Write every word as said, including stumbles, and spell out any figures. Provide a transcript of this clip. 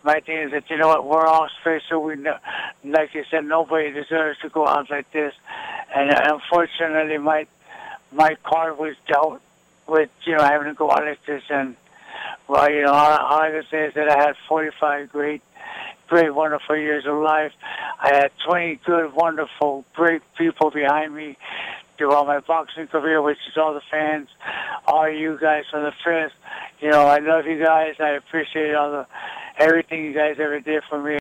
my thing is that, you know what, we're all special. We know, like you said, nobody deserves to go out like this. And uh, unfortunately, my my card was dealt with, you know, having to go out like this. And, well, you know, all, all I can say is that I had forty-five great, great, wonderful years of life. I had twenty good, wonderful, great people behind me throughout my boxing career, which is all the fans, all you guys from the fifth. You know, I love you guys. I appreciate all the everything you guys ever did for me.